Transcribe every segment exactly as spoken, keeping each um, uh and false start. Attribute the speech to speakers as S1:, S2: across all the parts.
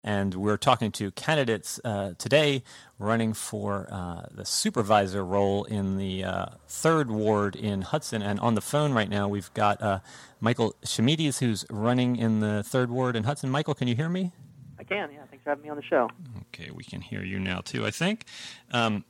S1: And we're talking to candidates uh, today running for uh, the supervisor role in the uh, third ward in Hudson. And on the phone right now, we've got uh, Michael Shamides, who's running in the third ward in Hudson. Michael, can you hear me?
S2: I can, yeah. Thanks for having me on the show.
S1: Okay, we can hear you now, too, I think. Um,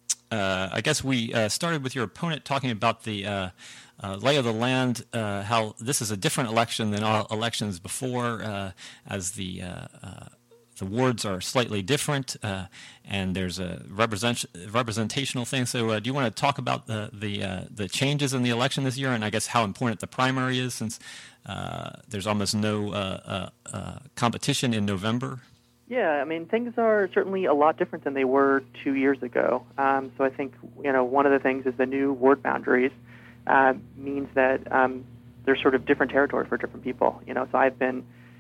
S1: uh, I guess we uh, started with your opponent talking about the uh, uh, lay of the land, uh, how this is a different election than all elections before, uh, as the uh, uh, the wards are slightly different, uh, and there's a represent- representational thing. So, uh, do you want to talk about the the uh, the changes in the election this year, and I guess how important the primary is, since uh, there's almost no uh, uh, uh, competition in November?
S2: Yeah, I mean, things are certainly a lot different than they were two years ago. Um, so I think, you know, one of the things is the new ward boundaries uh, means that um, there's sort of different territory for different people. You know, so I've been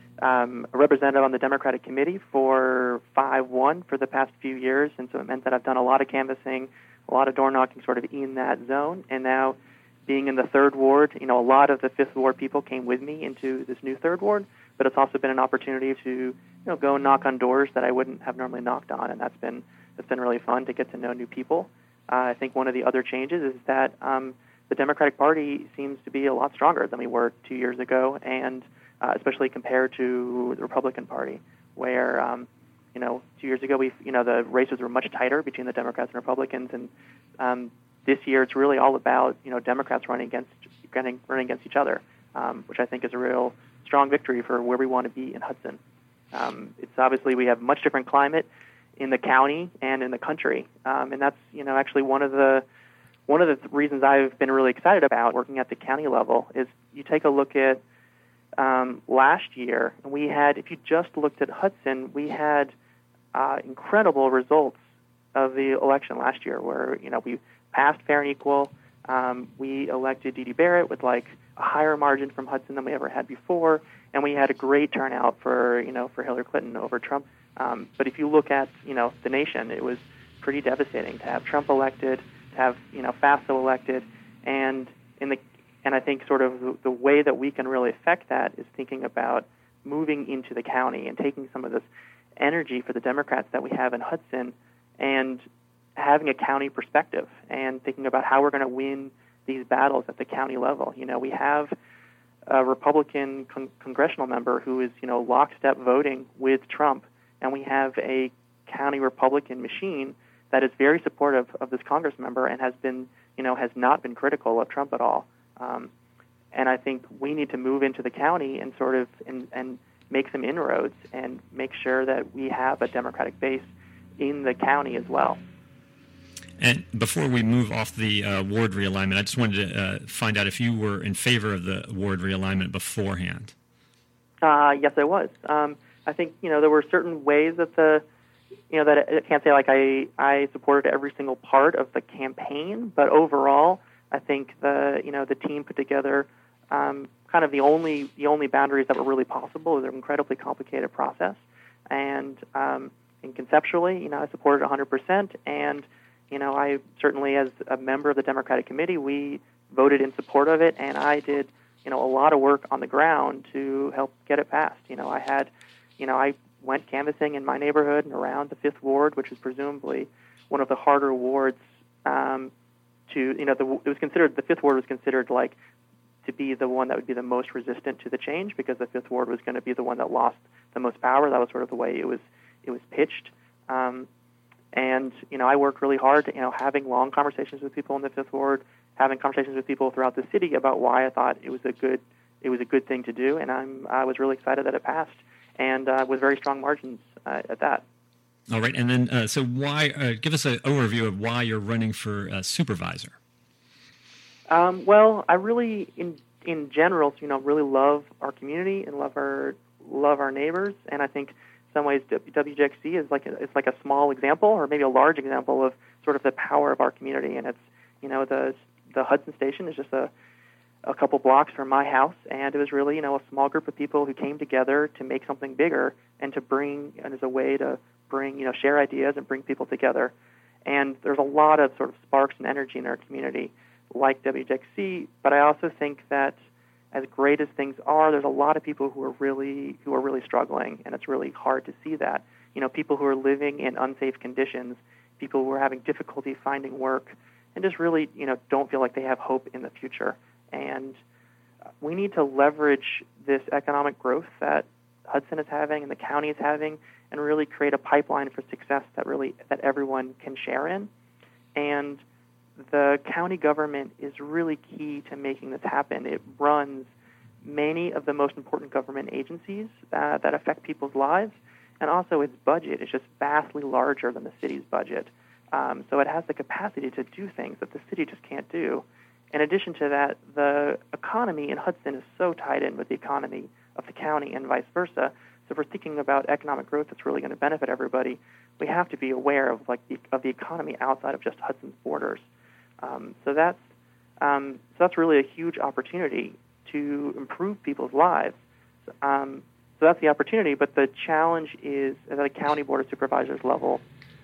S2: um, a representative on the Democratic Committee for five one for the past few years, and so it meant that I've done a lot of canvassing, a lot of door knocking sort of in that zone. And now being in the third ward, you know, a lot of the fifth ward people came with me into this new third ward, but it's also been an opportunity to, you know, go and knock on doors that I wouldn't have normally knocked on, and that's been that's been really fun to get to know new people. Uh, I think one of the other changes is that um, the Democratic Party seems to be a lot stronger than we were two years ago, and uh, especially compared to the Republican Party, where um, you know two years ago we you know the races were much tighter between the Democrats and Republicans, and um, this year it's really all about you know Democrats running against running, running against each other, um, which I think is a real strong victory for where we want to be in Hudson. Um, it's obviously we have much different climate in the county and in the country, um, and that's you know actually one of the one of the th- reasons I've been really excited about working at the county level is you take a look at um, last year, and we had if you just looked at Hudson, we had uh, incredible results of the election last year, where you know we passed fair and equal. Um, we elected Dee Dee Barrett with like a higher margin from Hudson than we ever had before, and we had a great turnout for you know for Hillary Clinton over Trump. Um, but if you look at you know the nation, it was pretty devastating to have Trump elected, to have you know FAFSA elected, and in the and I think sort of the, the way that we can really affect that is thinking about moving into the county and taking some of this energy for the Democrats that we have in Hudson and having a county perspective and thinking about how we're going to win these battles at the county level. You know, we have a Republican con- congressional member who is, you know, lockstep voting with Trump, and we have a county Republican machine that is very supportive of this Congress member and has been, you know, has not been critical of Trump at all. Um, and I think we need to move into the county and sort of and, and make some inroads and make sure that we have a Democratic base in the county as well.
S1: And before we move off the uh, ward realignment, I just wanted to uh, find out if you were in favor of the ward realignment beforehand.
S2: Uh, yes, I was. Um, I think you know there were certain ways that the you know that I can't say like I I supported every single part of the campaign, but overall, I think the you know the team put together um, kind of the only the only boundaries that were really possible. It was an incredibly complicated process, and um, and conceptually, you know, I supported one hundred percent and You know, I certainly, as a member of the Democratic Committee, we voted in support of it, and I did, you know, a lot of work on the ground to help get it passed. You know, I had, you know, I went canvassing in my neighborhood and around the Fifth Ward, which is presumably one of the harder wards um, to, you know, the, it was considered, the Fifth Ward was considered like to be the one that would be the most resistant to the change because the Fifth Ward was going to be the one that lost the most power. That was sort of the way it was, it was pitched. Um, And, you know, I worked really hard, you know, having long conversations with people in the Fifth Ward, having conversations with people throughout the city about why I thought it was a good it was a good thing to do, and I'm I was really excited that it passed, and uh, with very strong margins uh, at that.
S1: All right, and then uh, so why? Uh, give us an overview of why you're running for uh, supervisor.
S2: Um, well, I really, in in general, you know, really love our community and love our love our neighbors, and I think. In some ways, W J X C is like a, it's like a small example, or maybe a large example of sort of the power of our community. And it's, you know, the the Hudson Station is just a a couple blocks from my house, and it was really, you know, a small group of people who came together to make something bigger and to bring, and as a way to bring, you know, share ideas and bring people together. And there's a lot of sort of sparks and energy in our community, like W J X C. But I also think that as great as things are, there's a lot of people who are really who are really struggling, and it's really hard to see that. You know, people who are living in unsafe conditions, people who are having difficulty finding work, and just really, you know, don't feel like they have hope in the future. And we need to leverage this economic growth that Hudson is having and the county is having, and really create a pipeline for success that really that everyone can share in. And the county government is really key to making this happen. It runs many of the most important government agencies uh, that affect people's lives, and also its budget is just vastly larger than the city's budget. Um, so it has the capacity to do things that the city just can't do. In addition to that, the economy in Hudson is so tied in with the economy of the county and vice versa. So if we're thinking about economic growth that's really going to benefit everybody, we have to be aware of like the, of the economy outside of just Hudson's borders. Um, so that's um, so that's really a huge opportunity to improve people's lives. Um, so that's the opportunity, but the challenge is at the county board of supervisors level,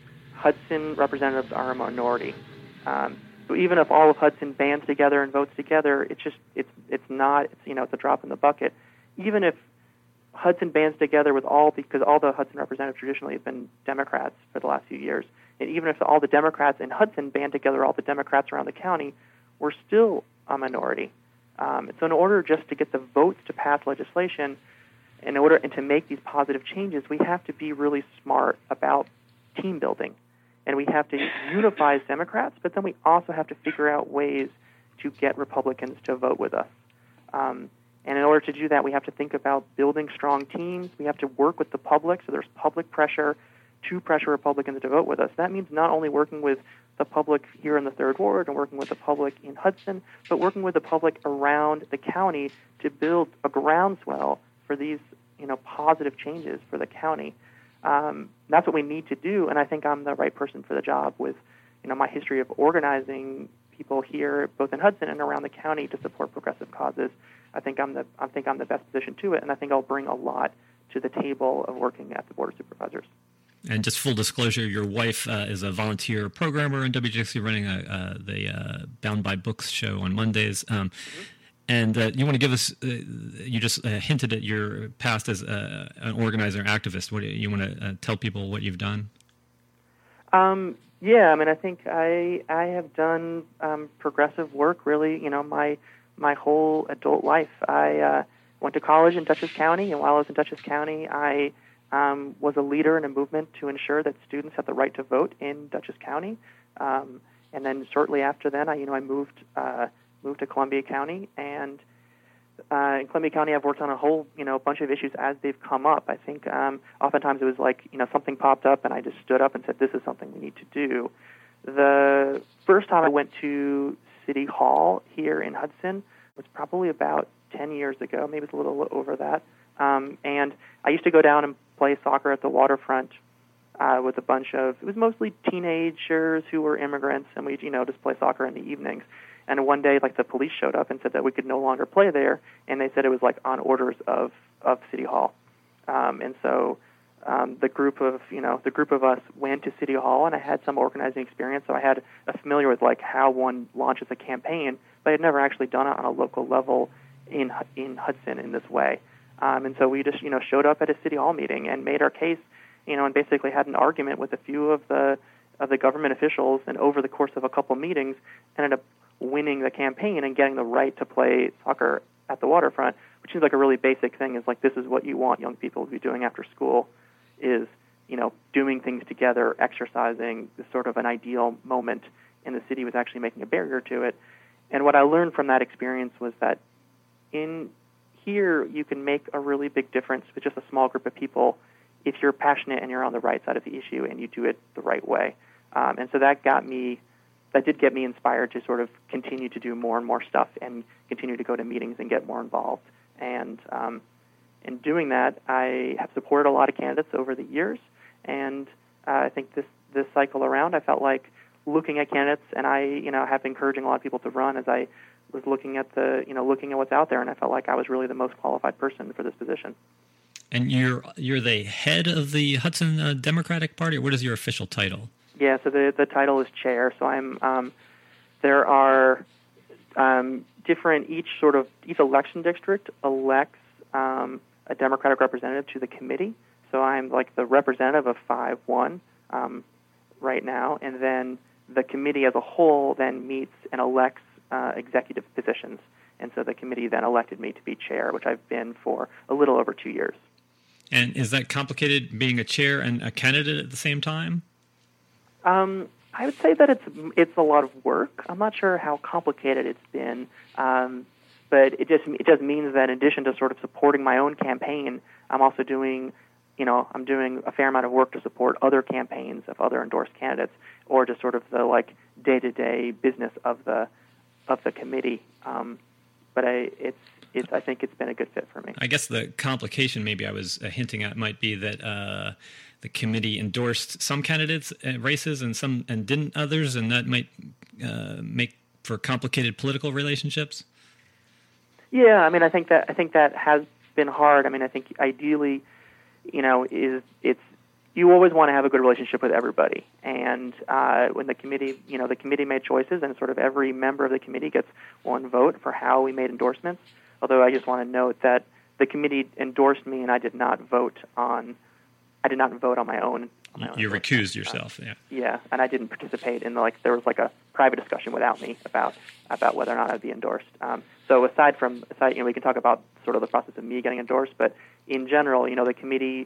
S2: Hudson representatives are a minority. Um, so even if all of Hudson bands together and votes together, it's just it's it's not it's, you know it's a drop in the bucket. Even if Hudson bands together with all, because all the Hudson representatives traditionally have been Democrats for the last few years, and even if all the Democrats in Hudson band together, all the Democrats around the county, we're still a minority. Um, so in order just to get the votes to pass legislation, in order and to make these positive changes, we have to be really smart about team building, and we have to unify as Democrats, but then we also have to figure out ways to get Republicans to vote with us. Um, And in order to do that, we have to think about building strong teams. We have to work with the public, so there's public pressure to pressure Republicans to vote with us. That means not only working with the public here in the Third Ward and working with the public in Hudson, but working with the public around the county to build a groundswell for these, you know, positive changes for the county. Um, that's what we need to do, and I think I'm the right person for the job with, you know, my history of organizing people here, both in Hudson and around the county, to support progressive causes. I think I'm the I think I'm the best position to it, and I think I'll bring a lot to the table of working at the Board of Supervisors.
S1: And just full disclosure, your wife uh, is a volunteer programmer in W J X U, running a, uh, the uh, Bound by Books show on Mondays. Um, mm-hmm. And uh, you want to give us, uh, you just uh, hinted at your past as uh, an organizer and activist. What do you, you want to uh, tell people what you've done?
S2: Um, yeah, I mean, I think I I have done um, progressive work really, you know, my my whole adult life. I uh, went to college in Dutchess County, and while I was in Dutchess County, I um, was a leader in a movement to ensure that students had the right to vote in Dutchess County. Um, and then shortly after then, I, you know, I moved uh, moved to Columbia County, and uh, in Columbia County, I've worked on a whole, you know, bunch of issues as they've come up. I think um, oftentimes it was like, you know, something popped up, and I just stood up and said, "This is something we need to do." The first time I went to City Hall here in Hudson was probably about ten years ago, maybe it's a little over that. Um, and I used to go down and play soccer at the waterfront uh, with a bunch of, it was mostly teenagers who were immigrants, and we, you know, just play soccer in the evenings. And one day, like, the police showed up and said that we could no longer play there, and they said it was, like, on orders of, of City Hall. Um, and so um, the group of, you know, the group of us went to City Hall, and I had some organizing experience, so I had a familiar with, like, how one launches a campaign, but I had never actually done it on a local level in in Hudson in this way. Um, and so we just, you know, showed up at a City Hall meeting and made our case, you know, and basically had an argument with a few of the of the government officials, and over the course of a couple meetings, ended up winning the campaign and getting the right to play soccer at the waterfront, which seems like a really basic thing. Is like, this is what you want young people to be doing after school, is, you know, doing things together, exercising. This sort of an ideal moment, and the city was actually making a barrier to it. And what I learned from that experience was that in here you can make a really big difference with just a small group of people if you're passionate and you're on the right side of the issue and you do it the right way. Um, and so that got me, that did get me inspired to sort of continue to do more and more stuff and continue to go to meetings and get more involved. And um, in doing that, I have supported a lot of candidates over the years. And uh, I think this, this cycle around, I felt like looking at candidates, and I, you know, have been encouraging a lot of people to run as I was looking at the, you know, looking at what's out there, and I felt like I was really the most qualified person for this position.
S1: And you're you're the head of the Hudson uh, Democratic Party, or what is your official title?
S2: Yeah, so the the title is chair. So I'm um, there are um, different, each sort of, each election district elects um, a Democratic representative to the committee. So I'm like the representative of five one um, right now, and then the committee as a whole then meets and elects uh, executive positions. And so the committee then elected me to be chair, which I've been for a little over two years.
S1: And is that complicated, being a chair and a candidate at the same time?
S2: Um, I would say that it's it's a lot of work. I'm not sure how complicated it's been, um, but it just it just means that in addition to sort of supporting my own campaign, I'm also doing, you know, I'm doing a fair amount of work to support other campaigns of other endorsed candidates, or just sort of the like day-to-day business of the of the committee. Um, but I it's it's I think it's been a good fit for me.
S1: I guess the complication maybe I was uh, hinting at might be that uh, the committee endorsed some candidates at races and some and didn't others, and that might uh, make for complicated political relationships.
S2: Yeah, I mean, I think that I think that has been hard. I mean, I think ideally, you know, is it's you always want to have a good relationship with everybody, and uh, when the committee, you know, the committee made choices, and sort of every member of the committee gets one vote for how we made endorsements. Although I just want to note that the committee endorsed me, and I did not vote on. I did not vote on my own. On my
S1: you
S2: own
S1: recused yourself, yeah.
S2: Yeah, and I didn't participate in the, like there was like a private discussion without me about about whether or not I'd be endorsed. Um, so aside from aside, you know, we can talk about sort of the process of me getting endorsed, but in general, you know, the committee.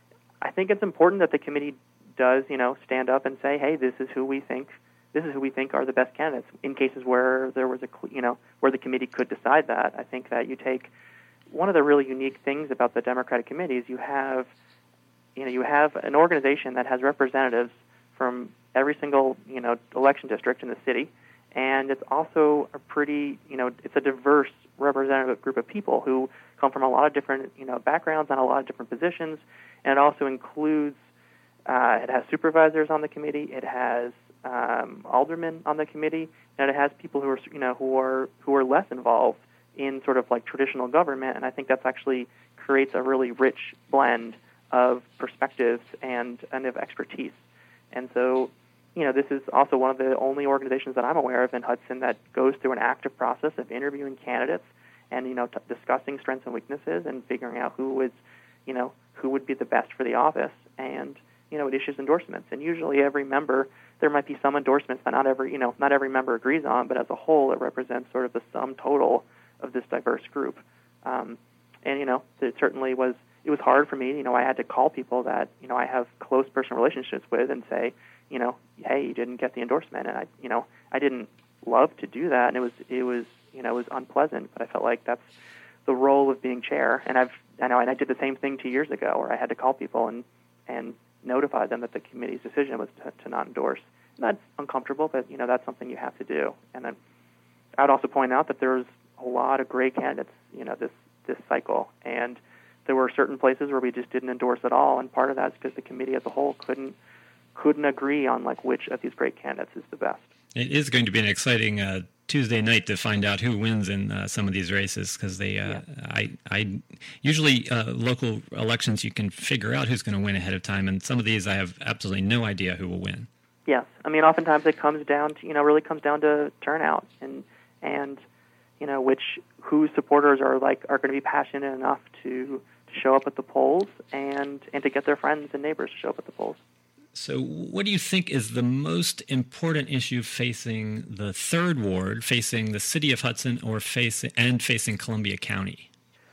S2: I think it's important that the committee does, you know, stand up and say, hey, this is who we think. This is who we think are the best candidates. In cases where there was a, you know, where the committee could decide that, I think that you take one of the really unique things about the Democratic committee is you have, you know, you have an organization that has representatives from every single, you know, election district in the city, and it's also a pretty, you know, it's a diverse representative group of people who come from a lot of different, you know, backgrounds and a lot of different positions, and it also includes, uh, it has supervisors on the committee, it has um, aldermen on the committee, and it has people who are, you know, who are who are less involved in sort of like traditional government, and I think that's actually creates a really rich blend of perspectives and, and of expertise. And so, you know, this is also one of the only organizations that I'm aware of in Hudson that goes through an active process of interviewing candidates and, you know, t- discussing strengths and weaknesses and figuring out who is, you know, who would be the best for the office. And, you know, it issues endorsements. And usually every member, there might be some endorsements that not every, you know, not every member agrees on, but as a whole, it represents sort of the sum total of this diverse group. Um, and, you know, it certainly was, it was hard for me. You know, I had to call people that, you know, I have close personal relationships with and say, you know, hey, you didn't get the endorsement. And I, you know, I didn't love to do that. And it was, it was, you know, it was unpleasant, but I felt like that's the role of being chair. And I've, I know, and I did the same thing two years ago where I had to call people and, and notify them that the committee's decision was to, to not endorse. And that's uncomfortable, but, you know, that's something you have to do. And then I would also point out that there's a lot of great candidates, you know, this, this cycle. And there were certain places where we just didn't endorse at all, and part of that is because the committee as a whole couldn't couldn't agree on like which of these great candidates is the best.
S1: It is going to be an exciting uh, Tuesday night to find out who wins in uh, some of these races, because they, uh, yeah. I, I usually uh, local elections you can figure out who's going to win ahead of time, and some of these I have absolutely no idea who will win.
S2: Yes, I mean oftentimes it comes down to you know really comes down to turnout and and you know which whose supporters are like are going to be passionate enough to. show up at the polls and, and to get their friends and neighbors to show up at the polls.
S1: So what do you think is the most important issue facing the third ward, facing the city of Hudson, or facing and facing Columbia County?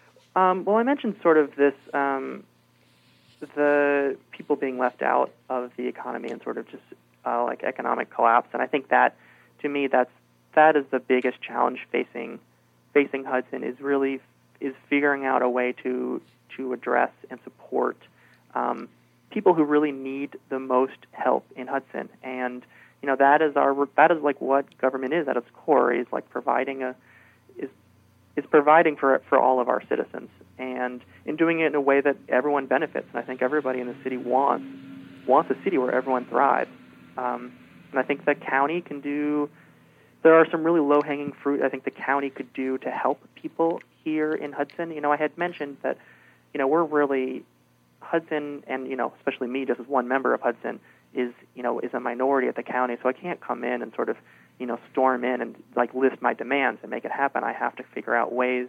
S2: Um, well, I mentioned sort of this, um, the people being left out of the economy and sort of just uh, like economic collapse. And I think that, to me, that's that is the biggest challenge facing facing Hudson is really is figuring out a way to to address and support um, people who really need the most help in Hudson. And you know that is our that is like what government is at its core, is like providing a is is providing for for all of our citizens, and in doing it in a way that everyone benefits. And I think everybody in the city wants wants a city where everyone thrives. Um, and I think the county can do. There are some really low-hanging fruit I think the county could do to help people here in Hudson. You know, I had mentioned that, you know, we're really Hudson, and you know, especially me, just as one member of Hudson, is you know is a minority at the county, so I can't come in and sort of you know storm in and like list my demands and make it happen. I have to figure out ways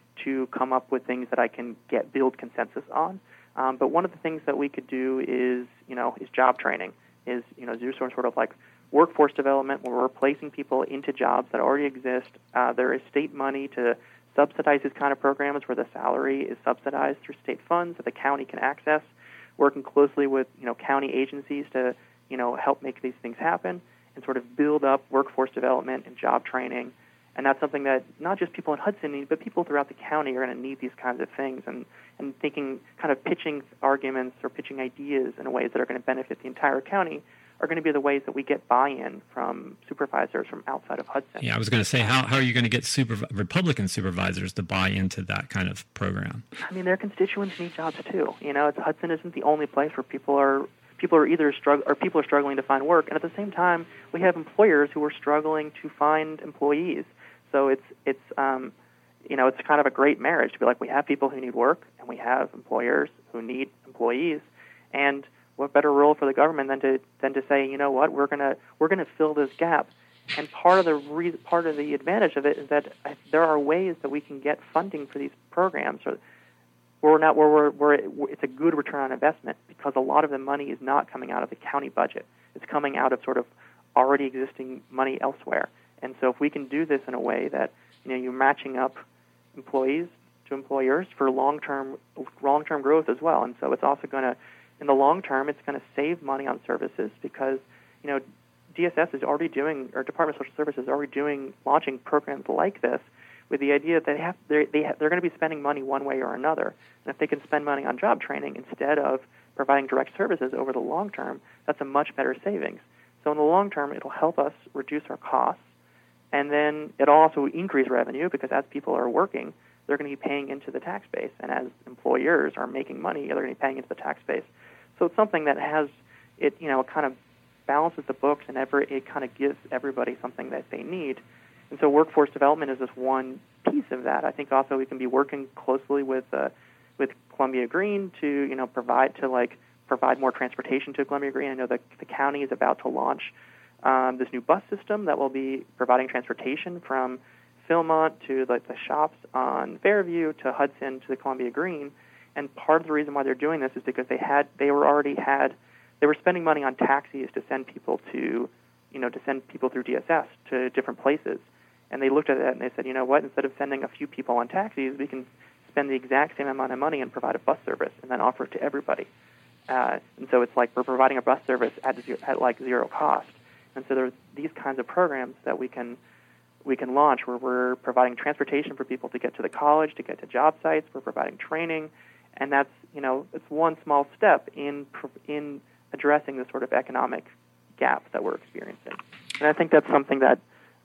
S2: to come up with things that I can get build consensus on. Um, but one of the things that we could do is you know is job training, is you know do some sort of like workforce development where we're placing people into jobs that already exist. Uh, there is state money to subsidize these kind of programs where the salary is subsidized through state funds that the county can access, working closely with you know county agencies to you know help make these things happen and sort of build up workforce development and job training. And that's something that not just people in Hudson need, but people throughout the county are going to need these kinds of things, and, and thinking, kind of pitching arguments or pitching ideas in ways that are going to benefit the entire county are going to be the ways that we get buy-in from supervisors from outside of Hudson.
S1: Yeah, I was going to say, how, how are you going to get super, Republican supervisors to buy into that kind of program?
S2: I mean, their constituents need jobs too. You know, it's, Hudson isn't the only place where people are people are either strugg- or people are struggling to find work, and at the same time, we have employers who are struggling to find employees. So it's it's um, you know it's kind of a great marriage to be like we have people who need work and we have employers who need employees, and what better role for the government than to than to say, you know what, we're gonna we're gonna fill this gap. And part of the re- part of the advantage of it is that there are ways that we can get funding for these programs, or we're not where we're, where it's a good return on investment because a lot of the money is not coming out of the county budget. It's coming out of sort of already existing money elsewhere. And so if we can do this in a way that you know you're matching up employees to employers for long-term long-term growth as well, and so it's also going to in the long term, it's going to save money on services because, you know, D S S is already doing, or Department of Social Services is already doing, launching programs like this with the idea that they have, they're, they have, they're going to be spending money one way or another. And if they can spend money on job training instead of providing direct services over the long term, that's a much better savings. So in the long term, it'll help us reduce our costs, and then it'll also increase revenue because as people are working, they're going to be paying into the tax base, and as employers are making money, they're going to be paying into the tax base. So it's something that has, it you know, kind of balances the books, and ever, it kind of gives everybody something that they need. And so workforce development is just one piece of that. I think also we can be working closely with uh, with Columbia Green to, you know, provide to like provide more transportation to Columbia Green. I know that the county is about to launch um, this new bus system that will be providing transportation from Philmont to like the shops on Fairview to Hudson to the Columbia Green. And part of the reason why they're doing this is because they had they were already had they were spending money on taxis to send people to you know to send people through D S S to different places. And they looked at that and they said, you know what, instead of sending a few people on taxis, we can spend the exact same amount of money and provide a bus service and then offer it to everybody. Uh, and so it's like we're providing a bus service at zero, at like zero cost. And so there's these kinds of programs that we can we can launch where we're providing transportation for people to get to the college, to get to job sites. We're providing training. And that's, you know, it's one small step in in addressing the sort of economic gap that we're experiencing. And I think that's something that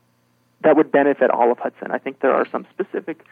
S2: that would benefit all of Hudson. I think there are some specific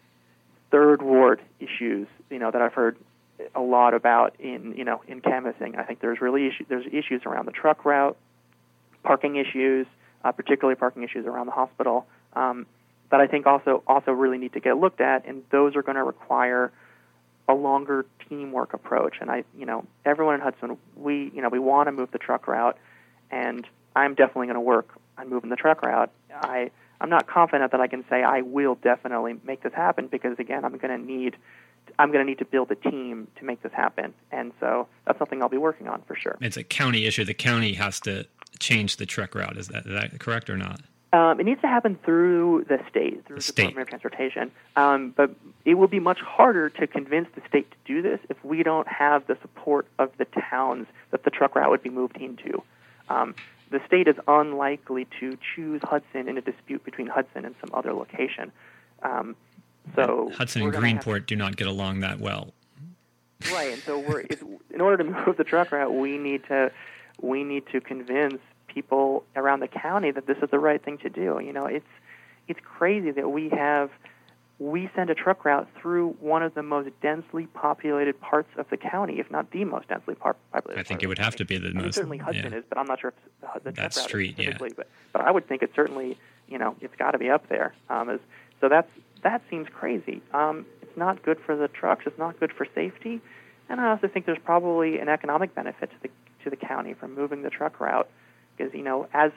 S2: third ward issues, you know, that I've heard a lot about in, you know, in canvassing. I think there's really issue, there's issues around the truck route, parking issues, uh, particularly parking issues around the hospital, um, that I think also also really need to get looked at, and those are going to require a longer teamwork approach. And I, you know, everyone in Hudson, we, you know, we want to move the truck route, and I'm definitely going to work on moving the truck route. I, I'm not confident that I can say I will definitely make this happen because, again, I'm going to need, I'm going to need to build a team to make this happen. And so that's something I'll be working on for sure.
S1: It's a county issue. The county has to change the truck route. Is that, is that correct or not?
S2: Um, it needs to happen through the state, through the
S1: state.
S2: Department of Transportation. Um, but it will be much harder to convince the state to do this if we don't have the support of the towns that the truck route would be moved into. Um, the state is unlikely to choose Hudson in a dispute between Hudson and some other location. Um, so
S1: Hudson and Greenport do not get along that well.
S2: Right, and so we're if, in order to move the truck route, we need to we need to convince people around the county that this is the right thing to do. You know, it's it's crazy that we have we send a truck route through one of the most densely populated parts of the county, if not the most densely par- populated.
S1: I think it would have to be the
S2: I mean,
S1: most.
S2: certainly Hudson
S1: yeah.
S2: is, but I'm not sure if the, the
S1: that
S2: truck
S1: street,
S2: route is specifically.
S1: yeah.
S2: But but I would think it's certainly, you know, it's got to be up there. Um, as, so that's that seems crazy. Um, it's not good for the trucks. It's not good for safety. And I also think there's probably an economic benefit to the to the county from moving the truck route, because you know as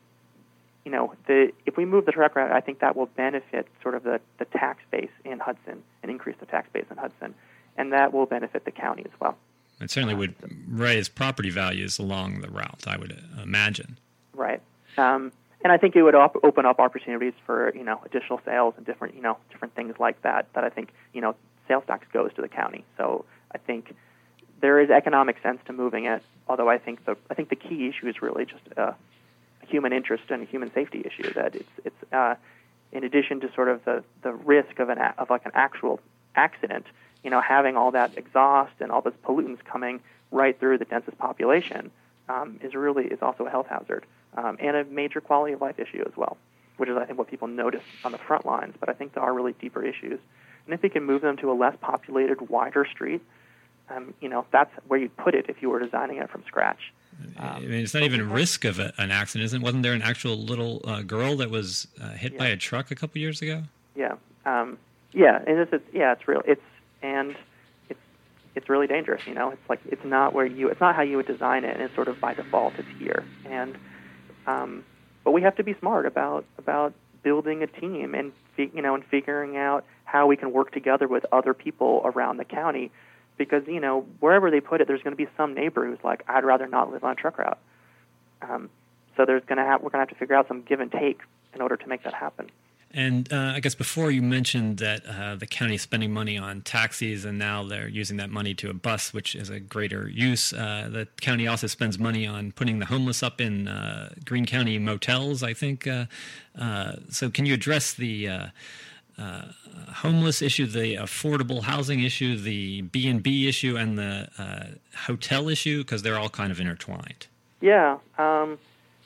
S2: you know the if we move the truck route, I think that will benefit sort of the, the tax base in Hudson and increase the tax base in Hudson, and that will benefit the county as well.
S1: It certainly would raise property values along the route, I would imagine.
S2: Right. Um, and I think it would op- open up opportunities for, you know, additional sales and different, you know, different things like that, that I think, you know, sales tax goes to the county. So I think there is economic sense to moving it, although I think the I think the key issue is really just a, a human interest and a human safety issue, that it's, it's uh, in addition to sort of the, the risk of an of like an actual accident, you know, having all that exhaust and all those pollutants coming right through the densest population um, is really is also a health hazard um, and a major quality of life issue as well, which is I think what people notice on the front lines. But I think there are really deeper issues, and if we can move them to a less populated, wider street, um, you know, that's where you'd put it if you were designing it from scratch. Um,
S1: I mean, it's not even a risk of a, an accident, isn't it? Wasn't there an actual little uh, girl that was uh, hit
S2: yeah.
S1: by a truck a couple years ago?
S2: Yeah, um, yeah, and it's, it's yeah, it's real. It's and it's it's really dangerous. You know, it's like it's not where you it's not how you would design it, and it's sort of by default it's here. And um, but we have to be smart about about building a team and you know and figuring out how we can work together with other people around the county, because you know wherever they put it, there's going to be some neighbor who's like, I'd rather not live on a truck route. Um, so there's going to have we're going to have to figure out some give and take in order to make that happen.
S1: And uh, I guess before you mentioned that uh, the county is spending money on taxis, and now they're using that money to a bus, which is a greater use. Uh, the county also spends money on putting the homeless up in uh, Greene County motels, I think. Uh, uh, so can you address the uh, uh, homeless issue, the affordable housing issue, the B and B issue, and the uh, hotel issue? Because they're all kind of intertwined.
S2: Yeah. Um,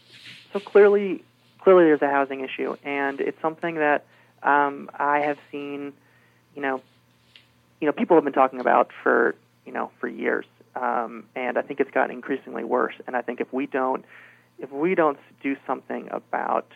S2: so clearly... Clearly, there's a housing issue, and it's something that um, I have seen, you know, you know, people have been talking about for, you know, for years, um, and I think it's gotten increasingly worse. And I think if we don't, if we don't do something about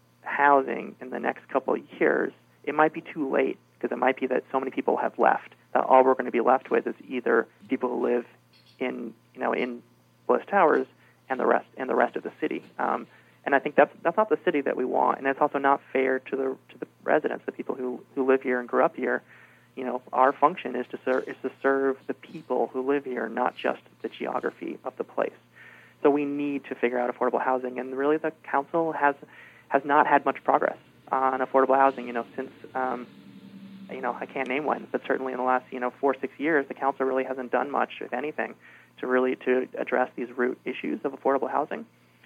S2: housing in the next couple of years, it might be too late, because it might be that so many people have left that all we're going to be left with is either people who live in, you know, in Willis Towers and the rest and the rest of the city. Um, And I think that's that's not the city that we want, and it's also not fair to the to the residents, the people who, who live here and grew up here. You know, our function is to serve is to serve the people who live here, not just the geography of the place. So we need to figure out affordable housing, and really the council has has not had much progress on affordable housing. You know, since um, you know I can't name when, but certainly in the last you know four six years, the council really hasn't done much, if anything, to really to address these root issues of affordable housing.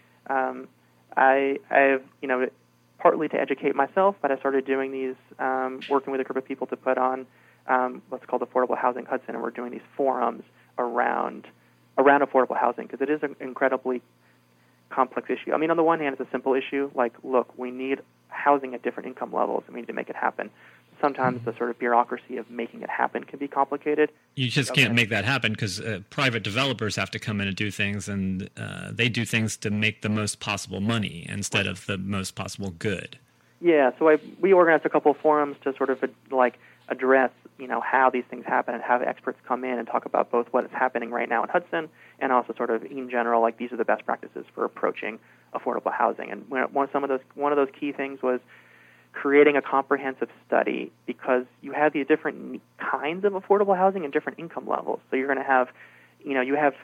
S2: Um, I, I've, you know, partly to educate myself, but I started doing these, um, working with a group of people to put on um, what's called Affordable Housing Hudson, and we're doing these forums around around affordable housing, because it is an incredibly complex issue. I mean, on the one hand, it's a simple issue, like, look, we need housing at different income levels, and we need to make it happen. Sometimes the sort of bureaucracy of making it happen can be complicated.
S1: You just can't make that happen, because uh, private developers have to come in and do things, and uh, they do things to make the most possible money instead of the most possible good.
S2: Yeah, so I, we organized a couple of forums to sort of uh, like address, you know, how these things happen and have experts come in and talk about both what is happening right now in Hudson and also sort of in general, like these are the best practices for approaching affordable housing. And one some of those one of those key things was creating a comprehensive study, because you have the different kinds of affordable housing and different income levels. So you're going to have, you know, you have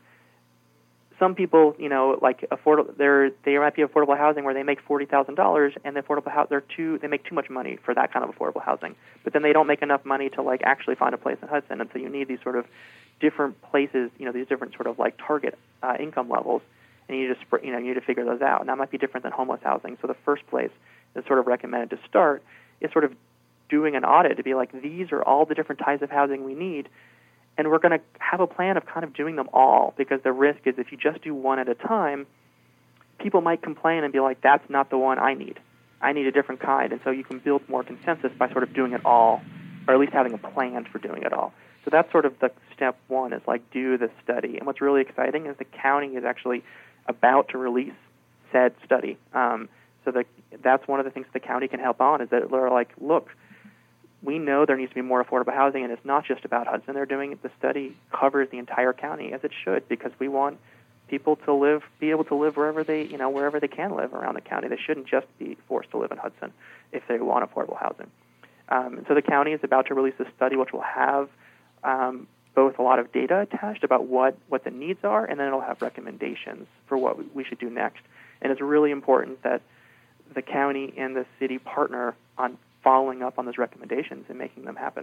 S2: some people, you know, like affordable. There, there might be affordable housing where they make forty thousand dollars, and the affordable house, they're too, they make too much money for that kind of affordable housing. But then they don't make enough money to like actually find a place in Hudson, and so you need these sort of different places, you know, these different sort of like target uh, income levels, and you just, you know, you need to figure those out. And that might be different than homeless housing. So the first place that's sort of recommended to start is sort of doing an audit to be like, these are all the different types of housing we need, and we're going to have a plan of kind of doing them all, because the risk is if you just do one at a time, people might complain and be like, that's not the one I need. I need a different kind. And so you can build more consensus by sort of doing it all, or at least having a plan for doing it all. So that's sort of the step one, is like do the study. And what's really exciting is the county is actually about to release said study. Um, So the, that's one of the things the county can help on, is that they're like, look, we know there needs to be more affordable housing, and it's not just about Hudson. They're doing the study covers the entire county, as it should, because we want people to live, be able to live wherever they, you know, wherever they can live around the county. They shouldn't just be forced to live in Hudson if they want affordable housing. Um, and so the county is about to release a study which will have um, both a lot of data attached about what, what the needs are, and then it'll have recommendations for what we should do next. And it's really important that the county and the city partner on following up on those recommendations and making them happen.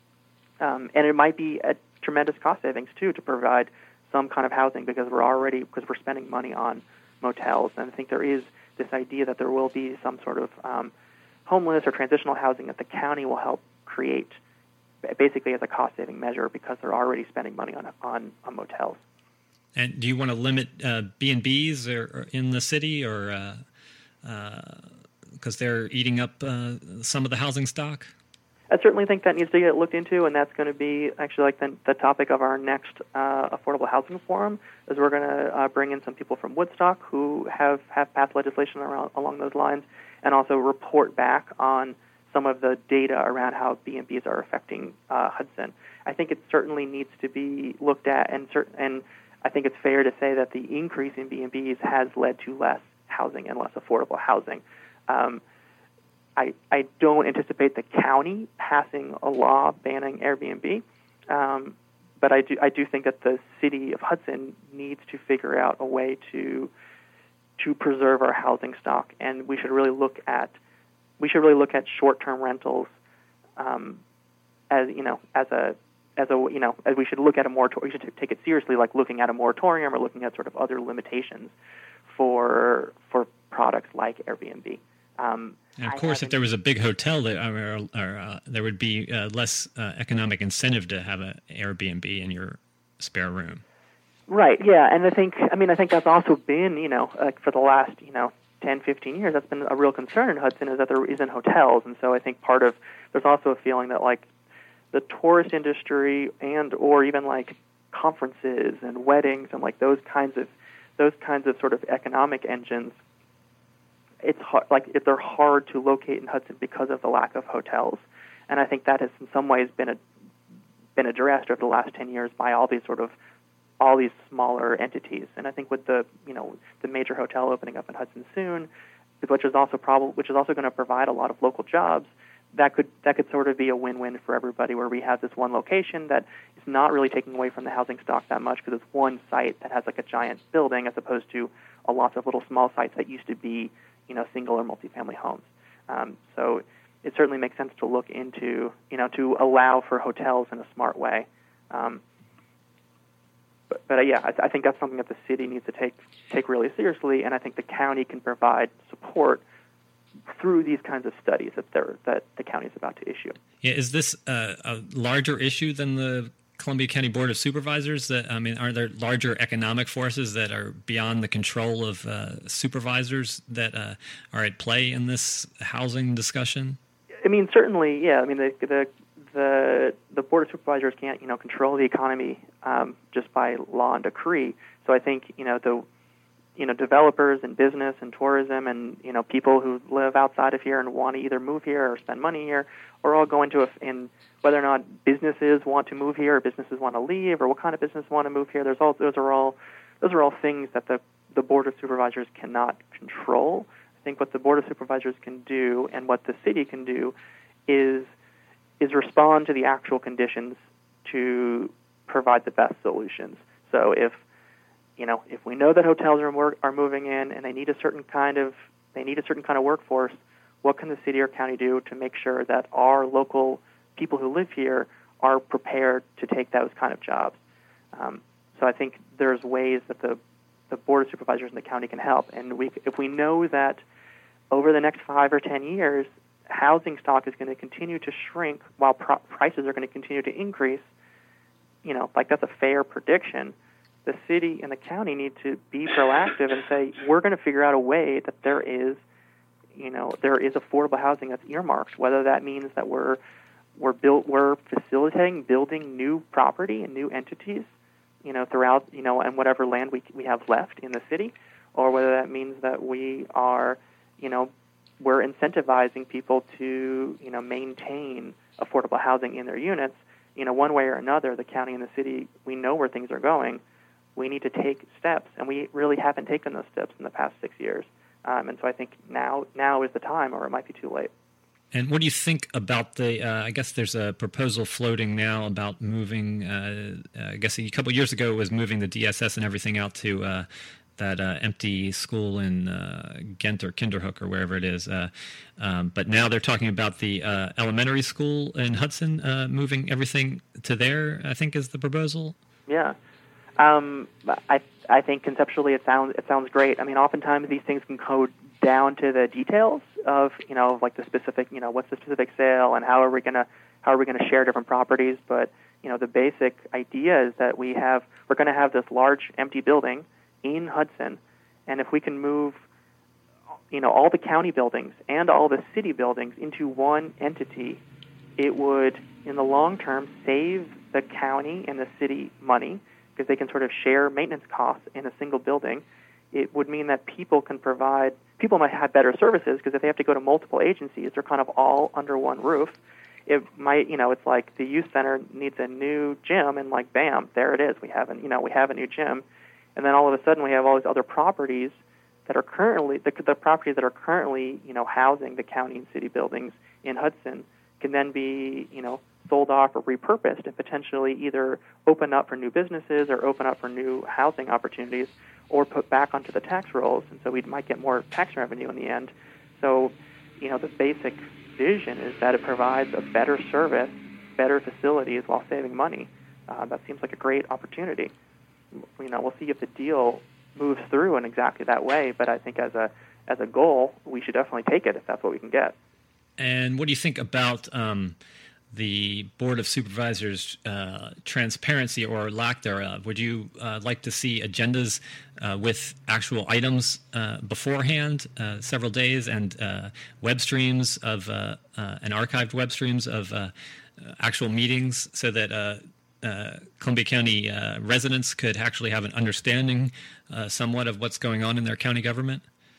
S2: Um, and it might be a tremendous cost savings, too, to provide some kind of housing because we're already, because we're spending money on motels. And I think there is this idea that there will be some sort of um, homeless or transitional housing that the county will help create basically as a cost-saving measure because they're already spending money on, on, on motels.
S1: And do you want to limit uh, B and Bs or, or in the city or... Uh because uh, they're eating up uh, some of the housing stock?
S2: I certainly think that needs to get looked into, and that's going to be actually like the, the topic of our next uh, Affordable Housing Forum, is we're going to uh, bring in some people from Woodstock who have, have passed legislation around, along those lines, and also report back on some of the data around how B and Bs are affecting uh, Hudson. I think it certainly needs to be looked at, and, cert- and I think it's fair to say that the increase in B and Bs has led to less housing and less affordable housing. Um, I, I don't anticipate the county passing a law banning Airbnb, um, but I do I do think that the city of Hudson needs to figure out a way to to preserve our housing stock, and we should really look at we should really look at short-term rentals um, as you know as a as a you know as we should look at a moratorium. We should take it seriously, like looking at a moratorium or looking at sort of other limitations for for products like Airbnb. Um,
S1: and of course, if there was a big hotel, there, or, or, uh, there would be uh, less uh, economic incentive to have an Airbnb in your spare room.
S2: Right. Yeah, and I think I mean I think that's also been you know like for the last you know ten, fifteen years that's been a real concern in Hudson is that there isn't hotels, and so I think part of there's also a feeling that like the tourist industry and or even like conferences and weddings and like those kinds of those kinds of sort of economic engines, it's hard, like if they're hard to locate in Hudson because of the lack of hotels, and I think that has in some ways been a, been addressed over the last ten years by all these sort of all these smaller entities. And I think with the you know the major hotel opening up in Hudson soon, which is also probably which is also going to provide a lot of local jobs, that could that could sort of be a win-win for everybody, where we have this one location that is not really taking away from the housing stock that much because it's one site that has like a giant building as opposed to a lot of little small sites that used to be you know single or multifamily homes. Um, so it certainly makes sense to look into you know to allow for hotels in a smart way. Um, but, but uh, yeah, I, I think that's something that the city needs to take take really seriously, and I think the county can provide support through these kinds of studies that they're, that the county is about to issue.
S1: Yeah, is this uh, a larger issue than the Columbia County Board of Supervisors? That I mean, are there larger economic forces that are beyond the control of uh, supervisors that uh, are at play in this housing discussion?
S2: I mean, certainly, yeah. I mean, the the the, the Board of Supervisors can't you know control the economy um, just by law and decree. So I think you know the you know, developers and business and tourism and, you know, people who live outside of here and want to either move here or spend money here are all going to, and whether or not businesses want to move here or businesses want to leave or what kind of business want to move here, there's all, those are all, those are all things that the, the Board of Supervisors cannot control. I think what the Board of Supervisors can do and what the city can do is, is respond to the actual conditions to provide the best solutions. So if, You know, if we know that hotels are more, are moving in and they need a certain kind of they need a certain kind of workforce, what can the city or county do to make sure that our local people who live here are prepared to take those kind of jobs? Um, so I think there's ways that the the Board of Supervisors in the county can help. And we, if we know that over the next five or ten years, housing stock is going to continue to shrink while pro- prices are going to continue to increase, you know, like that's a fair prediction. The city and the county need to be proactive and say, we're going to figure out a way that there is, you know, there is affordable housing that's earmarked. Whether that means that we're we're built, we're facilitating building new property and new entities, you know, throughout, you know, and whatever land we we have left in the city, or whether that means that we are, you know, we're incentivizing people to, you know, maintain affordable housing in their units, you know, one way or another, the county and the city, we know where things are going. We need to take steps, and we really haven't taken those steps in the past six years. Um, and so I think now now is the time, or it might be too late.
S1: And what do you think about the, uh, I guess there's a proposal floating now about moving, uh, I guess a couple of years ago it was moving the D S S and everything out to uh, that uh, empty school in uh, Ghent or Kinderhook or wherever it is. Uh, um, but now they're talking about the uh, elementary school in Hudson uh, moving everything to there, I think is the proposal.
S2: Yeah. Um, I I think conceptually it sounds it sounds great. I mean, oftentimes these things can go down to the details of, you know, like the specific, you know, what's the specific sale and how are we gonna how are we gonna share different properties. But you know, the basic idea is that we have we're going to have this large empty building in Hudson, and if we can move, you know, all the county buildings and all the city buildings into one entity, it would, in the long term, save the county and the city money, because they can sort of share maintenance costs in a single building. It would mean that people can provide, people might have better services, because if they have to go to multiple agencies, they're kind of all under one roof. It might, you know, it's like the youth center needs a new gym, and like, bam, there it is. We have, an, you know, we have a new gym. And then all of a sudden we have all these other properties that are currently, the, the properties that are currently, you know, housing the county and city buildings in Hudson can then be, you know, sold off or repurposed and potentially either open up for new businesses or open up for new housing opportunities or put back onto the tax rolls. And so we might get more tax revenue in the end. So, you know, the basic vision is that it provides a better service, better facilities while saving money. Uh, that seems like a great opportunity. You know, we'll see if the deal moves through in exactly that way, but I think as a as a goal, we should definitely take it if that's what we can get.
S1: And what do you think about um, the Board of Supervisors' uh, transparency or lack thereof? Would you uh, like to see agendas uh, with actual items uh, beforehand, uh, several days, and uh, web streams of uh, uh, and archived web streams of uh, actual meetings, so that uh, uh, Columbia County uh, residents could actually have an understanding uh, somewhat of what's going on in their county government?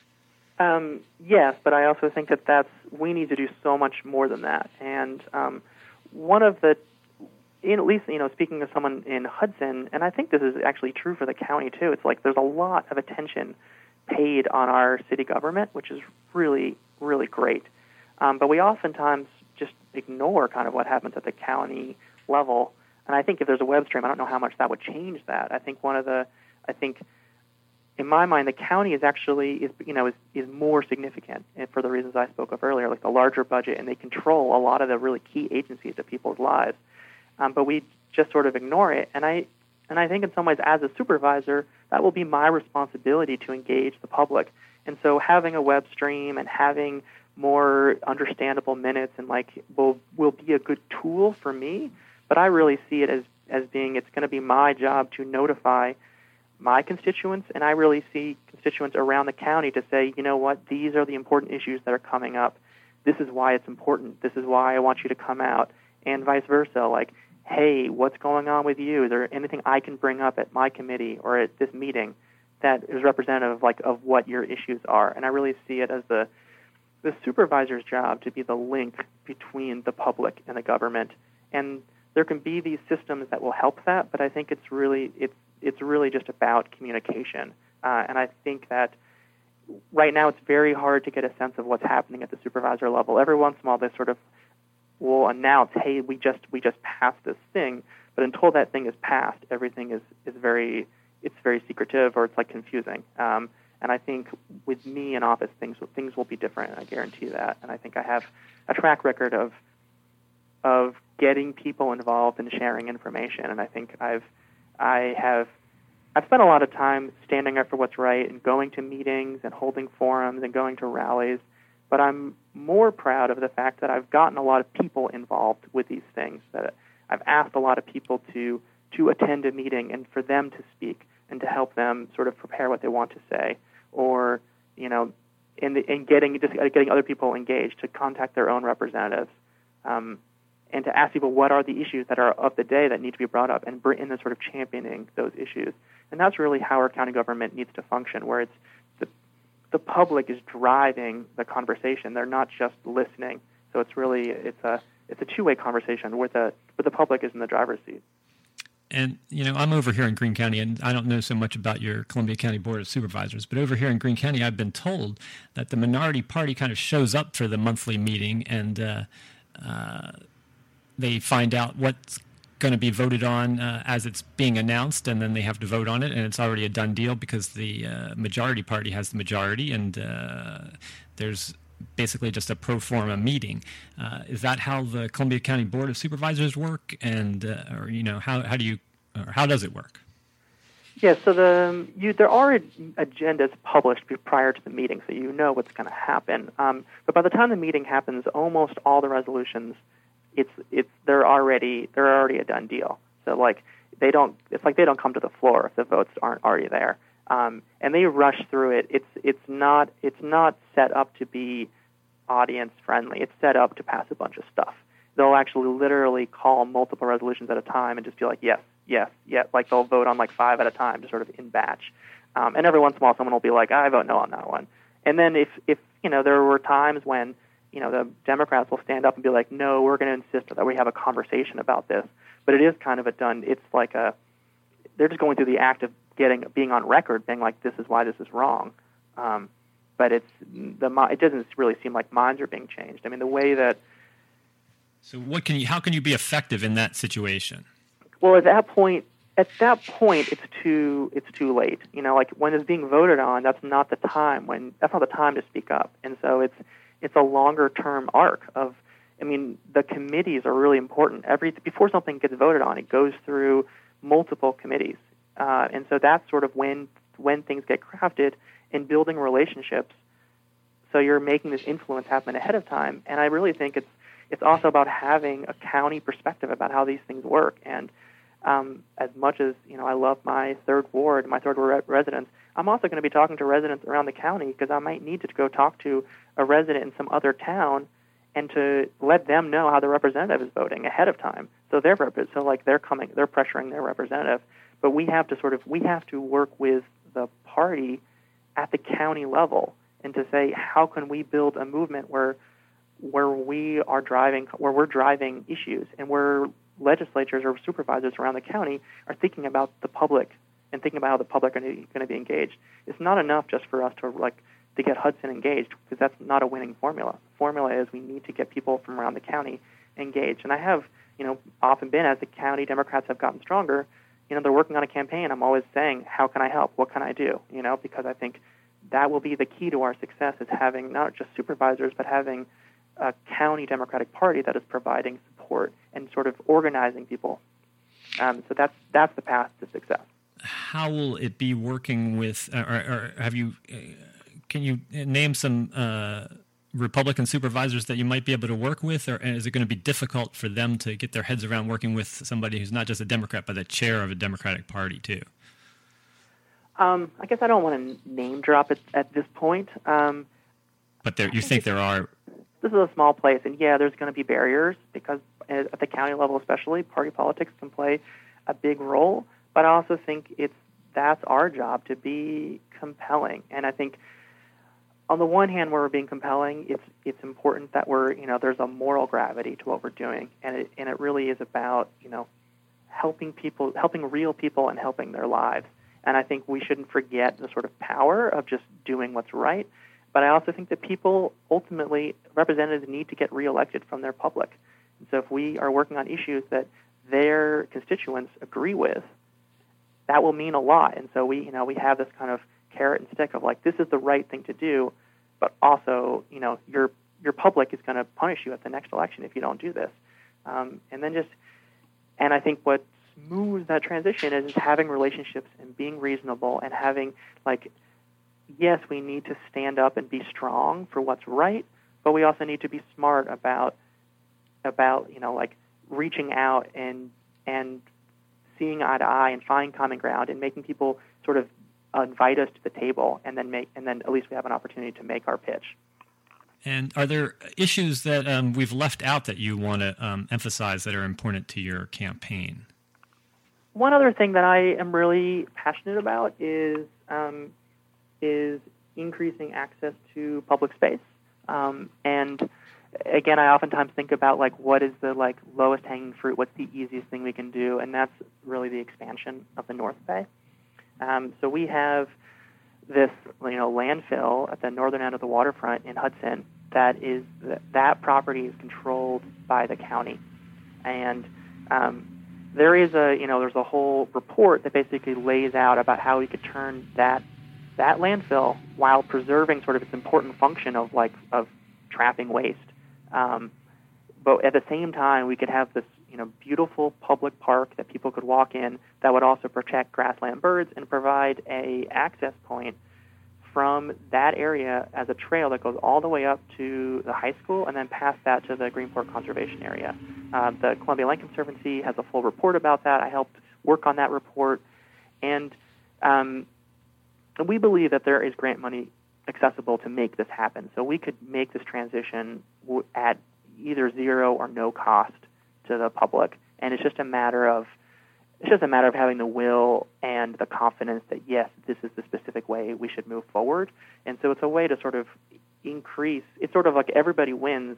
S2: Um, yes, but I also think that that's, we need to do so much more than that. And um, one of the, in at least, you know, speaking of someone in Hudson, and I think this is actually true for the county too, it's like there's a lot of attention paid on our city government, which is really, really great. Um, but we oftentimes just ignore kind of what happens at the county level. And I think if there's a web stream, I don't know how much that would change that. I think one of the, I think, in my mind, the county is actually, is you know, is, is more significant, and for the reasons I spoke of earlier, like the larger budget, and they control a lot of the really key agencies of people's lives. Um, but we just sort of ignore it, and I, and I think in some ways, as a supervisor, that will be my responsibility to engage the public. And so, having a web stream and having more understandable minutes and like will will be a good tool for me. But I really see it as as being, it's going to be my job to notify my constituents, and I really see constituents around the county to say, you know what, these are the important issues that are coming up. This is why it's important. This is why I want you to come out, and vice versa. Like, hey, what's going on with you? Is there anything I can bring up at my committee or at this meeting that is representative, like, of what your issues are? And I really see it as the the supervisor's job to be the link between the public and the government. And there can be these systems that will help that, but I think it's really it's it's really just about communication. Uh, and I think that right now it's very hard to get a sense of what's happening at the supervisor level. Every once in a while they sort of will announce, hey, we just we just passed this thing, but until that thing is passed, everything is, is very it's very secretive, or it's like confusing. Um, and I think with me in office, things things will be different, and I guarantee that. And I think I have a track record of of getting people involved in sharing information, and I think I've I have I've spent a lot of time standing up for what's right and going to meetings and holding forums and going to rallies, but I'm more proud of the fact that I've gotten a lot of people involved with these things, that I've asked a lot of people to to attend a meeting and for them to speak and to help them sort of prepare what they want to say, or, you know, in, the, in getting just getting other people engaged to contact their own representatives. Um, and to ask people what are the issues that are of the day that need to be brought up, and bring in the sort of championing those issues. And that's really how our county government needs to function, where it's the, the public is driving the conversation. They're not just listening. So it's really, it's a it's a two-way conversation where the where the public is in the driver's seat.
S1: And, you know, I'm over here in Greene County, and I don't know so much about your Columbia County Board of Supervisors, but over here in Greene County, I've been told that the minority party kind of shows up for the monthly meeting, and uh, uh, they find out what's going to be voted on uh, as it's being announced, and then they have to vote on it, and it's already a done deal because the uh, majority party has the majority, and uh, there's basically just a pro forma meeting. Uh, is that how the Columbia County Board of Supervisors work? And, uh, or, you know, how, how do you, or how does it work?
S2: Yeah, so the you, there are agendas published prior to the meeting, so you know what's going to happen. Um, but by the time the meeting happens, almost all the resolutions, it's it's they're already they're already a done deal. So like they don't, it's like they don't come to the floor if the votes aren't already there. Um, and they rush through it. It's it's not it's not set up to be audience friendly. It's set up to pass a bunch of stuff. They'll actually literally call multiple resolutions at a time and just be like, yes, yes, yes. Like they'll vote on like five at a time, just sort of in batch. Um, and every once in a while, someone will be like, I vote no on that one. And then if if you know there were times when you know the Democrats will stand up and be like, no, we're going to insist that we have a conversation about this. But it is kind of a done. It's like a they're just going through the act of getting being on record, being like, this is why this is wrong. Um, but it's the it doesn't really seem like minds are being changed. I mean, the way that.
S1: So what can you? How can you be effective in that situation?
S2: Well, at that point, at that point, it's too it's too late. You know, like when it's being voted on, that's not the time when that's not the time to speak up. And so it's it's a longer term arc of. I mean, the committees are really important. Every before something gets voted on, it goes through multiple committees. Uh, and so that's sort of when when things get crafted in building relationships. So you're making this influence happen ahead of time. And I really think it's it's also about having a county perspective about how these things work. And um, as much as you know, I love my third ward, my third ward residents. I'm also going to be talking to residents around the county because I might need to go talk to a resident in some other town and to let them know how the representative is voting ahead of time. So they're so like they're coming, they're pressuring their representative. But we have to sort of we have to work with the party at the county level and to say how can we build a movement where where we are driving where we're driving issues and where legislatures or supervisors around the county are thinking about the public and thinking about how the public are going to be engaged. It's not enough just for us to like to get Hudson engaged because that's not a winning formula. The formula is we need to get people from around the county engaged. And I have you know often been as the county Democrats have gotten stronger. You know, they're working on a campaign. I'm always saying, how can I help? What can I do? You know, because I think that will be the key to our success is having not just supervisors, but having a county Democratic Party that is providing support and sort of organizing people. Um, so that's that's the path to success.
S1: How will it be working with, or, or have you, uh, can you name some uh, Republican supervisors that you might be able to work with, or is it going to be difficult for them to get their heads around working with somebody who's not just a Democrat, but the chair of a Democratic Party, too?
S2: Um, I guess I don't want to name drop it at this point. Um,
S1: but there, you think, think there are...
S2: This is a small place, and yeah, there's going to be barriers because at the county level especially, party politics can play a big role, but I also think it's that's our job to be compelling, and I think on the one hand, where we're being compelling, it's it's important that we're you know there's a moral gravity to what we're doing, and it and it really is about you know helping people, helping real people, and helping their lives. And I think we shouldn't forget the sort of power of just doing what's right. But I also think that people ultimately, representatives need to get reelected from their public. And so if we are working on issues that their constituents agree with, that will mean a lot. And so we you know we have this kind of carrot and stick of like, this is the right thing to do, but also, you know, your your public is going to punish you at the next election if you don't do this. Um, and then just, and I think what smooths that transition is just having relationships and being reasonable and having, like, yes, we need to stand up and be strong for what's right, but we also need to be smart about, about you know, like, reaching out and and seeing eye to eye and finding common ground and making people sort of invite us to the table, and then make, and then at least we have an opportunity to make our pitch.
S1: And are there issues that um, we've left out that you want to um, emphasize that are important to your campaign?
S2: One other thing that I am really passionate about is um, is increasing access to public space, um, and again, I oftentimes think about like what is the like lowest hanging fruit, what's the easiest thing we can do, and that's really the expansion of the North Bay. Um, so we have this, you know, landfill at the northern end of the waterfront in Hudson that is that property is controlled by the county, and um, there is a you know there's a whole report that basically lays out about how we could turn that that landfill while preserving sort of its important function of like of trapping waste. Um, but at the same time, we could have this, you know, beautiful public park that people could walk in that would also protect grassland birds and provide a access point from that area as a trail that goes all the way up to the high school and then past that to the Greenport Conservation Area. Uh, the Columbia Land Conservancy has a full report about that. I helped work on that report, and um, we believe that there is grant money accessible to make this happen. So we could make this transition w- at either zero or no cost to the public, and it's just a matter of it's just a matter of having the will and the confidence that yes, this is the specific way we should move forward. And so it's a way to sort of increase. It's sort of like everybody wins.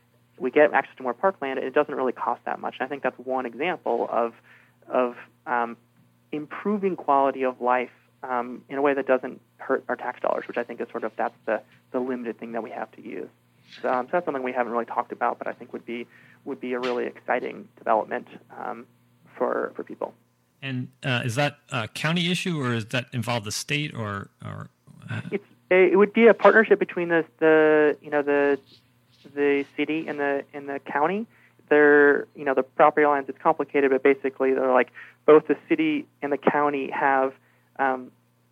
S2: We get access to more parkland, and it doesn't really cost that much. And I think that's one example of of um, improving quality of life Um, in a way that doesn't hurt our tax dollars, which I think is sort of that's the, the limited thing that we have to use. So, um, so that's something we haven't really talked about, but I think would be would be a really exciting development um, for for people.
S1: And uh, is that a county issue, or does that involve the state, or or? Uh...
S2: It's a, it would be a partnership between the the you know the the city and the and the county. They're you know the property lines. It's complicated, but basically they're like both the city and the county have. Um,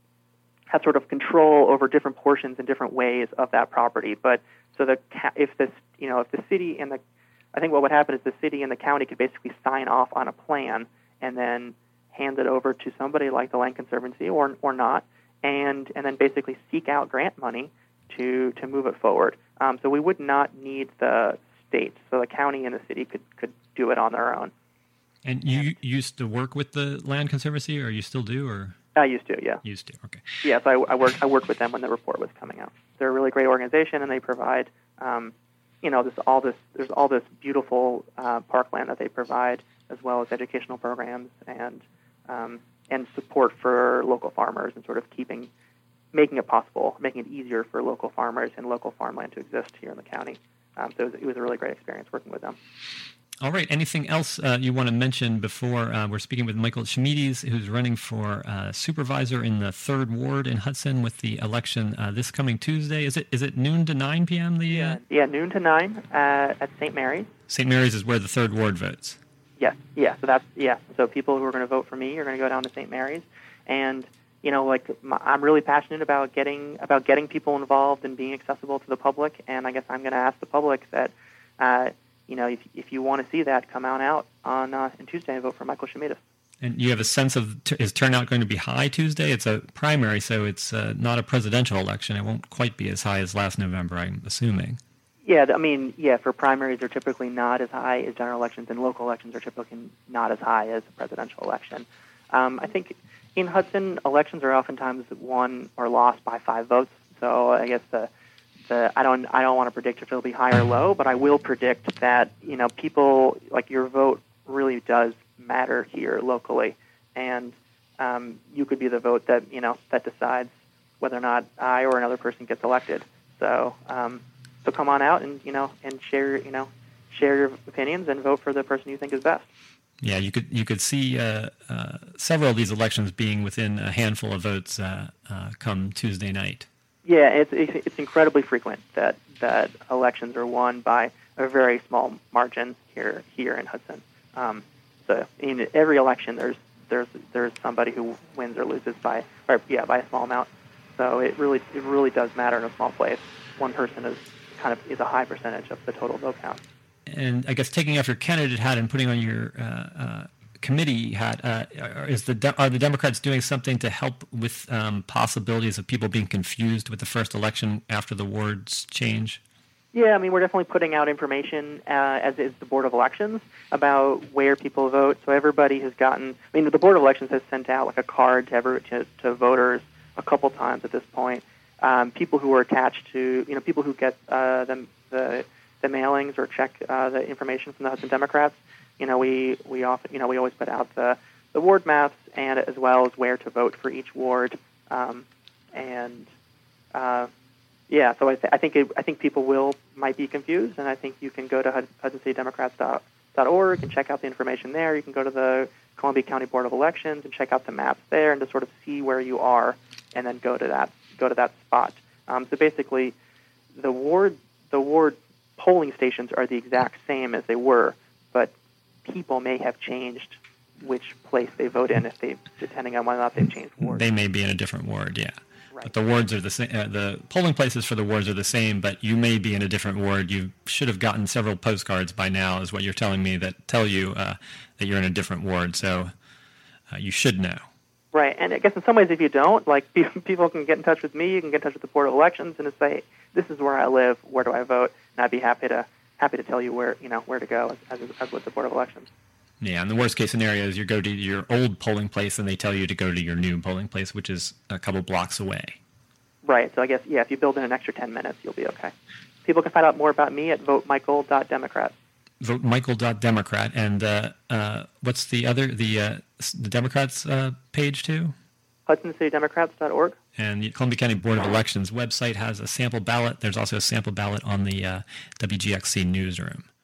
S2: have sort of control over different portions and different ways of that property. But so the if this you know if the city and the I think what would happen is the city and the county could basically sign off on a plan and then hand it over to somebody like the Land Conservancy or or not, and and then basically seek out grant money to to move it forward. Um, so we would not need the state. So the county and the city could could do it on their own.
S1: And you used to work with the Land Conservancy, or you still do, or?
S2: I used to, yeah.
S1: Used to, okay.
S2: Yes, I, I worked. I worked with them when the report was coming out. They're a really great organization, and they provide, um, you know, this all this. There's all this beautiful uh, parkland that they provide, as well as educational programs and um, and support for local farmers, and sort of keeping, making it possible, making it easier for local farmers and local farmland to exist here in the county. Um, so it was, it was a really great experience working with them.
S1: All right. Anything else uh, you want to mention before uh, we're speaking with Michael Schmides, who's running for uh, supervisor in the third ward in Hudson with the election uh, this coming Tuesday? Is it is it noon to nine p.m.? The uh...
S2: yeah, noon to nine uh, at Saint Mary's.
S1: Saint Mary's is where the third ward votes.
S2: Yes. Yeah. So that's yeah. So people who are going to vote for me are going to go down to Saint Mary's, and you know, like my, I'm really passionate about getting about getting people involved and being accessible to the public, and I guess I'm going to ask the public that. Uh, You know, if if you want to see that, come on out on uh, on Tuesday and vote for Michael Schmides.
S1: And you have a sense of t- is turnout going to be high Tuesday? It's a primary, so it's uh, not a presidential election. It won't quite be as high as last November, I'm assuming.
S2: Yeah, I mean, yeah, for primaries they're typically not as high as general elections, and local elections are typically not as high as a presidential election. Um, I think in Hudson, elections are oftentimes won or lost by five votes. So I guess the The, I don't. I don't want to predict if it'll be high or low, but I will predict that you know people like your vote really does matter here locally, and um, you could be the vote that you know that decides whether or not I or another person gets elected. So, um, so come on out and you know and share you know share your opinions and vote for the person you think is best.
S1: Yeah, you could you could see uh, uh, several of these elections being within a handful of votes uh, uh, come Tuesday night.
S2: Yeah, it's it's incredibly frequent that, that elections are won by a very small margin here here in Hudson. Um, so in every election, there's there's there's somebody who wins or loses by or yeah by a small amount. So it really it really does matter in a small place. One person is kind of is a high percentage of the total vote count.
S1: And I guess taking off your candidate hat and putting on your uh, uh, committee hat, uh, is the are the Democrats doing something to help with um, possibilities of people being confused with the first election after the wards change?
S2: Yeah, I mean, we're definitely putting out information, uh, as is the Board of Elections, about where people vote. So everybody has gotten, I mean, the Board of Elections has sent out like a card to, every, to, to voters a couple times at this point. Um, people who are attached to, you know, people who get uh, the, the the mailings or check uh, the information from the Hudson Democrats, you know, we, we often, you know, we always put out the, the ward maps and as well as where to vote for each ward. Um, and uh, yeah, so I, th- I think it, I think people will might be confused, and I think you can go to Hud- Hudson City Democrats dot org and check out the information there. You can go to the Columbia County Board of Elections and check out the maps there, and to sort of see where you are, and then go to that go to that spot. Um, so basically, the ward the ward polling stations are the exact same as they were, but people may have changed which place they vote in if they, depending on whether or not they've changed wards.
S1: They may be in a different ward, yeah.
S2: Right.
S1: But the wards are the same. Uh, the polling places for the wards are the same, but you may be in a different ward. You should have gotten several postcards by now, is what you're telling me, that tell you uh, that you're in a different ward. So uh, you should know.
S2: Right, and I guess in some ways, if you don't, like people can get in touch with me, you can get in touch with the Board of Elections, and just say, "This is where I live. Where do I vote?" And I'd be happy to happy to tell you where you know where to go as, as, as with the Board of Elections.
S1: Yeah, and the worst case scenario is you go to your old polling place, and they tell you to go to your new polling place, which is a couple blocks away.
S2: Right. So I guess yeah, if you build in an extra ten minutes, you'll be okay. People can find out more about me at vote michael dot democrat.
S1: vote michael dot democrat, and uh, uh, what's the other the uh, the Democrats uh, page too?
S2: Hudson City Democrats dot org.
S1: And the Columbia County Board of Elections website has a sample ballot. There's also a sample ballot on the uh, W G X C newsroom.